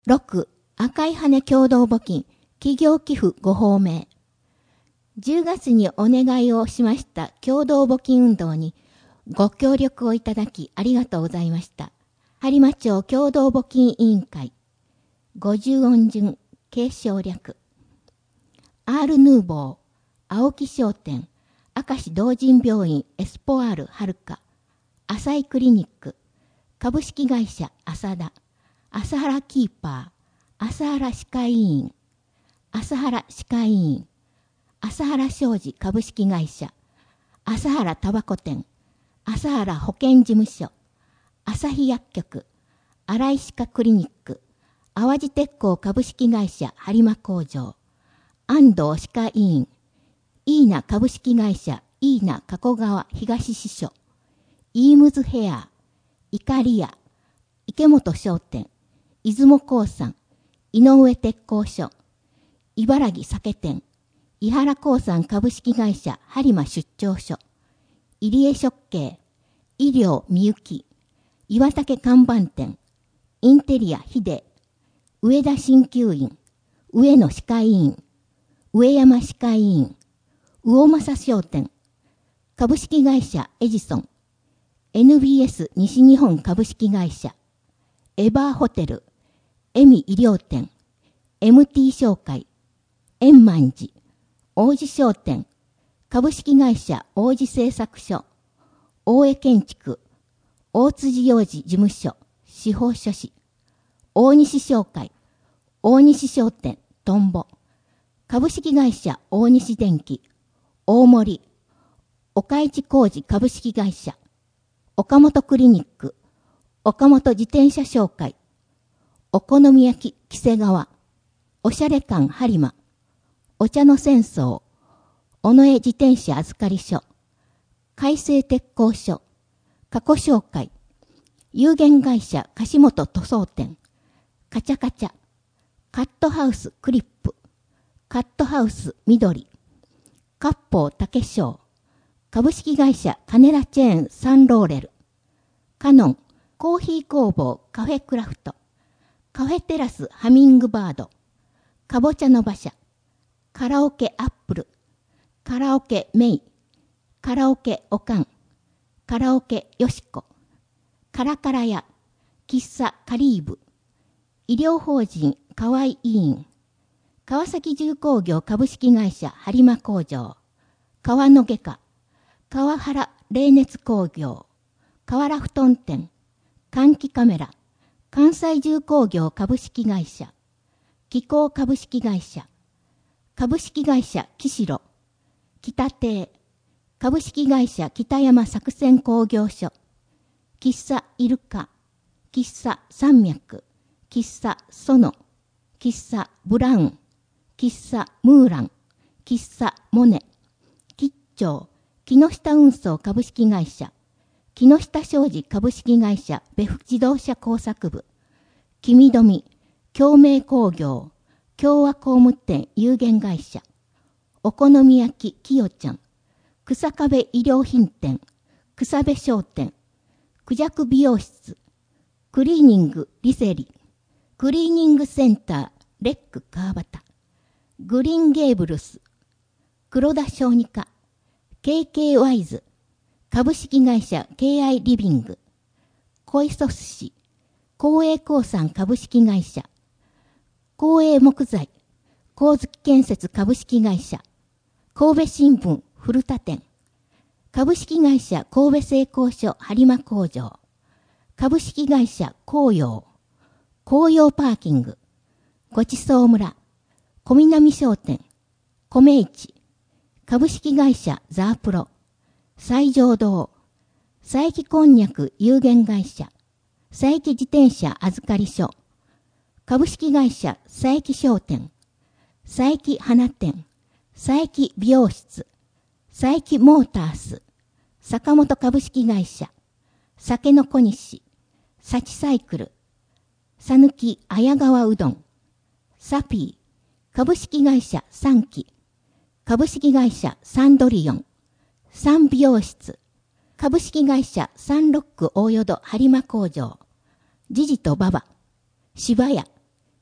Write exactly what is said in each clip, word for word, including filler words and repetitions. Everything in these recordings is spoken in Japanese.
ろく、赤い羽共同募金、企業寄付ごほうめい。じゅうがつにお願いをしました共同募金運動にご協力をいただきありがとうございました。播磨町共同募金委員会、ごじゅう音順、継承略。アール・ヌーボー、青木商店、明石同人病院エスポアールはるか、浅井クリニック、株式会社浅田、朝原キーパー、朝原歯科医院、朝原歯科医院、朝原商事株式会社、朝原タバコ店、朝原保健事務所、朝日薬局、新井歯科クリニック、淡路鉄工株式会社播磨工場、安藤歯科医院、イーナ株式会社イーナ加古川東支所、イームズヘア、イカリア、池本商店、出雲興産、井上鉄工所、茨城酒店、井原興産株式会社播磨出張所、入江食系、医療みゆき、岩竹看板店、インテリア秀、上田鍼灸院、上野歯科医院、上山歯科医院、魚政商店、株式会社エジソン、エヌビーエス 西日本株式会社、エバーホテル、エミ医療店、エムティー 商会、円満寺、王子商店、株式会社王子製作所、大江建築、大辻洋二事務所、司法書士、大西商会、大西商店、トンボ、株式会社大西電機、大森、岡市工事株式会社、岡本クリニック、岡本自転車商会、お好み焼き木瀬川、おしゃれ館播磨、お茶の戦争、尾上自転車預かり所、海星鉄工所、加古商会、有限会社樫本塗装店、カチャカチャ、カットハウスクリップ、カットハウス緑、割烹竹商、株式会社カネラチェーンサンローレル、カノン、コーヒー工房カフェクラフト、カフェテラスハミングバード、かぼちゃの馬車、カラオケアップル、カラオケメイ、カラオケおかん、カラオケよしこ、カラカラ屋、喫茶カリーブ、医療法人河合医院、川崎重工業株式会社播磨工場、川の外科、川原冷熱工業、河原布団店、換気カメラ、関西重工業株式会社、気候株式会社、株式会社岸路、北邸、株式会社北山作戦工業所、喫茶イルカ、喫茶山脈、喫茶ソノ、喫茶ブラウン、喫茶ムーラン、喫茶モネ、吉兆、木下運送株式会社、木下商事株式会社ベフ自動車工作部、君富、共鳴工業、共和工務店有限会社、お好み焼ききよちゃん、草壁医療品店、草部商店、クジャク美容室、クリーニングリセリ、クリーニングセンターレック川端、グリーンゲーブルス、黒田小児科、ケーケー ワイズ、株式会社 ケーアイ リビング、小磯寿司、光栄興産株式会社、光栄木材、光月建設株式会社、神戸新聞古田店、株式会社神戸製鋼所播磨工場、株式会社紅葉、紅葉パーキング、ごちそう村、小南商店、米市、株式会社ザープロ、西条堂、佐伯こんにゃく有限会社、佐伯自転車預かり所、株式会社佐伯商店、佐伯花店、佐伯美容室、佐伯モータース、坂本株式会社、酒の小西、幸サイクル、さぬき綾川うどん、サピー、株式会社三期、株式会社サンドリオン、サン美容室、株式会社サンロック大淀播磨工場、ジジとババ、芝屋、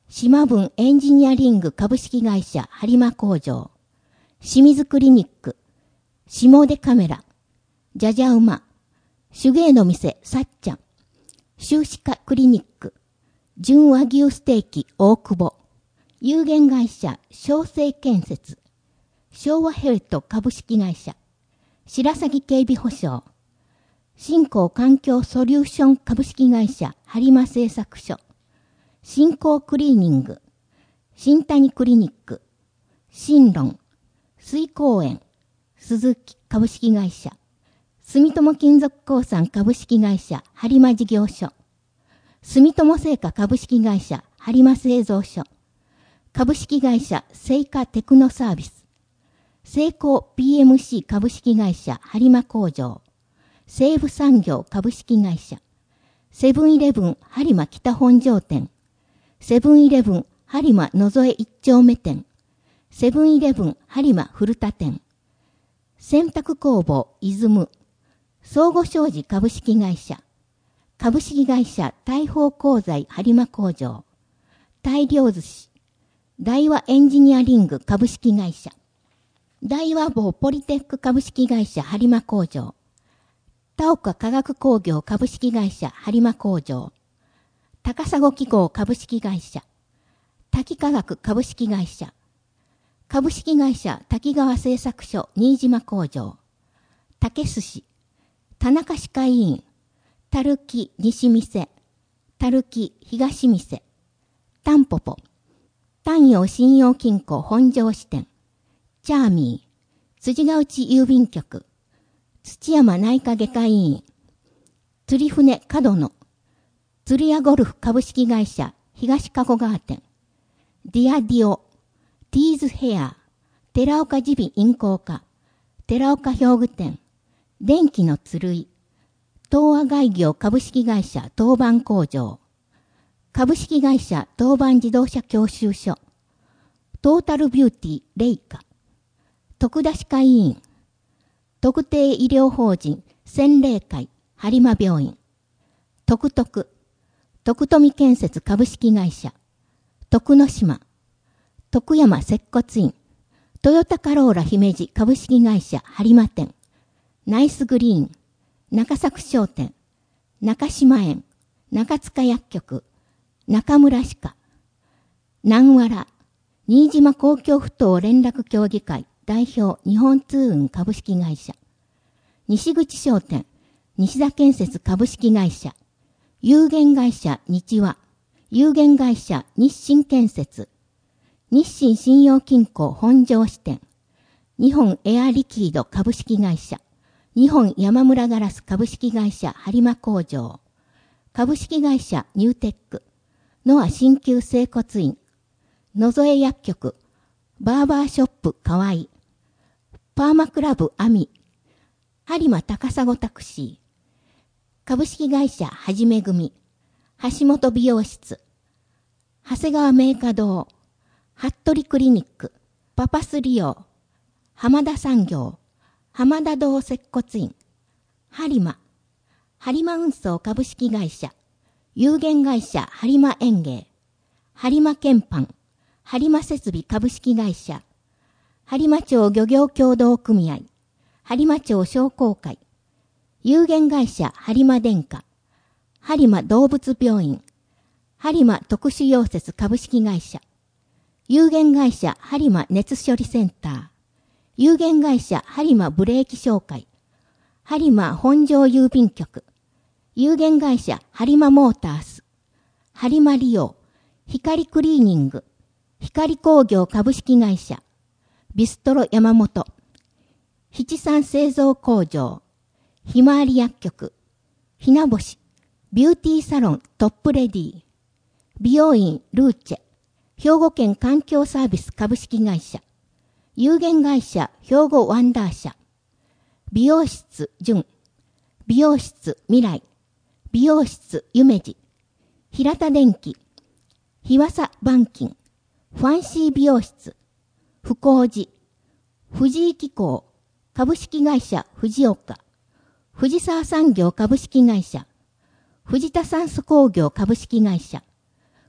島分エンジニアリング株式会社播磨工場、清水クリニック、下出カメラ、じゃじゃ馬、手芸の店さっちゃん、修歯科クリニック、純和牛ステーキ大久保、有限会社小生建設、昭和ヘルト株式会社、白鷺警備保障、新興環境ソリューション株式会社播磨製作所、新興クリーニング、新谷クリニック、新論、水公園、鈴木株式会社、住友金属鉱産株式会社播磨事業所、住友製菓株式会社播磨製造所、株式会社セイカテクノサービス、セイコー ピーエムシー 株式会社播磨工場、西武産業株式会社、セブンイレブン播磨北本庄店、セブンイレブン播磨野添一丁目店、セブンイレブン播磨古田店、洗濯工房イズム、相互商事株式会社、株式会社大宝鋼材播磨工場、大量寿司、大和エンジニアリング株式会社、大和坊ポリテック株式会社播磨工場、田岡化学工業株式会社播磨工場、高砂機構株式会社、滝化学株式会社、株式会社滝川製作所新島工場、竹寿司、田中歯科医院、たるき西店、たるき東店、たんぽぽ、丹陽信用金庫本庄支店、チャーミー、辻ヶ内郵便局、土山内科外科医院、釣り船角野、釣り屋ゴルフ株式会社東加古川店、ディアディオ、ティーズヘア、寺岡耳鼻咽喉科、寺岡兵具店、電気の鶴居、東亜外業株式会社当番工場、株式会社当番自動車教習所、トータルビューティーレイカ、徳田歯科医院、特定医療法人洗礼会播磨病院、徳徳、徳富建設株式会社、徳之島、徳山接骨院、トヨタカローラ姫路株式会社播磨店、ナイスグリーン、中作商店、中島園、中塚薬局、中村歯科、南原、新島公共不当連絡協議会代表日本通運株式会社、西口商店、西田建設株式会社、有限会社日和、有限会社日清建設、日清信用金庫本庄支店、日本エアリキード株式会社、日本山村ガラス株式会社播磨工場、株式会社ニューテック、ノア鍼灸整骨院、野添薬局、バーバーショップかわい、パーマクラブアミ、播磨高砂タクシー、株式会社はじめ組、橋本美容室、長谷川メーカ堂、服部クリニック、パパス利用、浜田産業、浜田堂接骨院、播磨、播磨運送株式会社、有限会社播磨園芸、播磨鍵盤、播磨設備株式会社、播磨町漁業協同組合、播磨町商工会、有限会社播磨電化、播磨動物病院、播磨特殊溶接株式会社、有限会社播磨熱処理センター、有限会社播磨ブレーキ商会、播磨本庄郵便局、有限会社播磨モータース、播磨利用、光クリーニング、光工業株式会社、ビストロ山本、七三製造工場、ひまわり薬局、ひなぼし、ビューティーサロントップレディ、美容院ルーチェ、兵庫県環境サービス株式会社、有限会社兵庫ワンダー社、美容室純、美容室未来、美容室夢二、平田電機、日和佐板金、ファンシー美容室、福光寺、藤井機構、株式会社藤岡、藤沢産業株式会社、藤田酸素工業株式会社、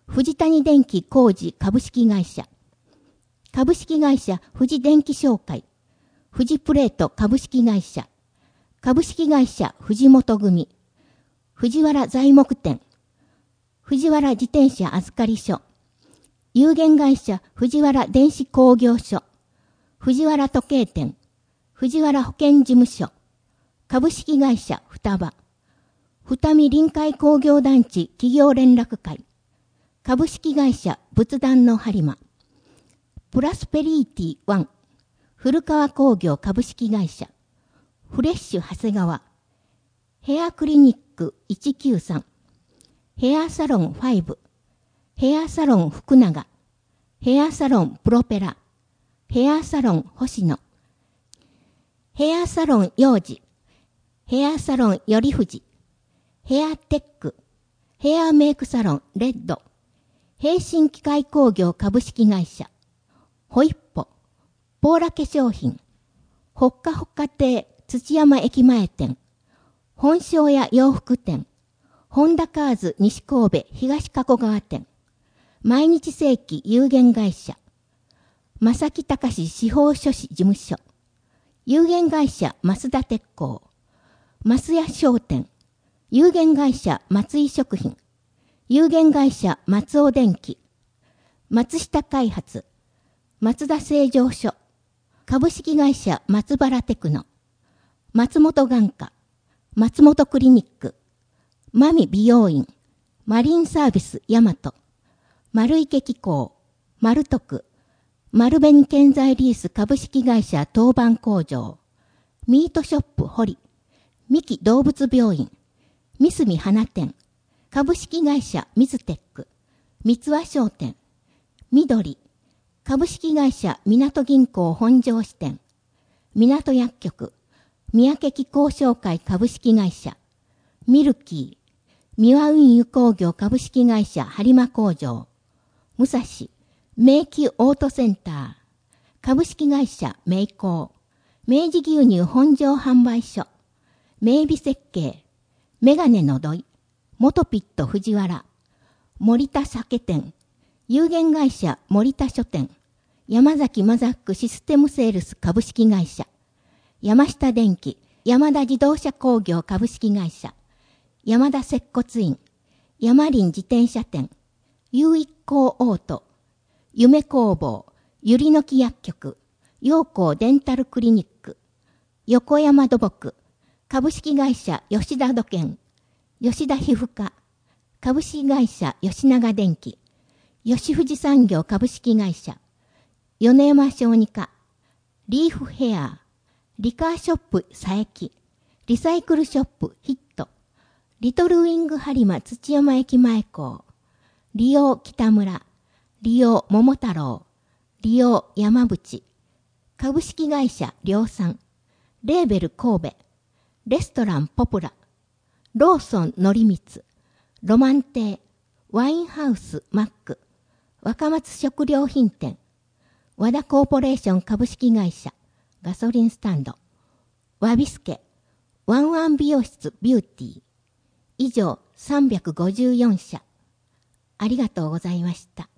藤谷電機工事株式会社、株式会社富士電機商会、富士プレート株式会社、株式会社藤本組、藤原材木店、藤原自転車預かり所、有限会社藤原電子工業所、藤原時計店、藤原保健事務所、株式会社双葉、二見臨海工業団地企業連絡会、株式会社仏壇の播磨、プラスペリーティワン、古川工業株式会社、フレッシュ長谷川、ヘアクリニックいちきゅうさん、ヘアサロンファイブ、ヘアサロン福永、ヘアサロンプロペラ、ヘアサロン星野、ヘアサロン幼児、ヘアサロンよりふじ、ヘアテック、ヘアメイクサロンレッド、平身機械工業株式会社、ホイッポ、ポーラ化粧品、ほっかほっか亭土山駅前店、本商屋洋服店、ホンダカーズ西神戸東加古川店、毎日世紀有限会社、正木隆司法書士事務所、有限会社増田鉄工、増屋商店、有限会社松井食品、有限会社松尾電機、松下開発、松田製造所、株式会社松原テクノ、松本眼科、松本クリニック、マミ美容院、マリンサービスヤマト、丸池機構、丸徳、丸紅建材リース株式会社当番工場、ミートショップ堀、三木動物病院、三隅花店、株式会社ミズテック、三和商店、緑、株式会社港銀行本庄支店、港薬局、三宅機構商会株式会社、ミルキー、三輪運輸工業株式会社播磨工場、武蔵、明記オートセンター、株式会社明光、明治牛乳本庄販売所、明美設計、メガネの土井、元ピット藤原、森田酒店、有限会社森田書店、山崎マザックシステムセールス株式会社、山下電機、山田自動車工業株式会社、山田接骨院、山林自転車店、有一工オート、夢工房、ゆりのき薬局、陽光デンタルクリニック、横山土木、株式会社吉田土建、吉田皮膚科、株式会社吉永電機、吉富士産業株式会社、米山小児科、リーフヘア、リカーショップ佐伯、リサイクルショップヒット、リトルウィング播磨土山駅前港、利用北村、利用桃太郎、利用山淵、株式会社量産、レーベル神戸、レストランポプラ、ローソンのりみつ、ロマン亭、ワインハウスマック、若松食料品店、和田コーポレーション株式会社、ガソリンスタンド、わびすけ、ワンワン美容室ビューティー、以上さんびゃくごじゅうよん社。ありがとうございました。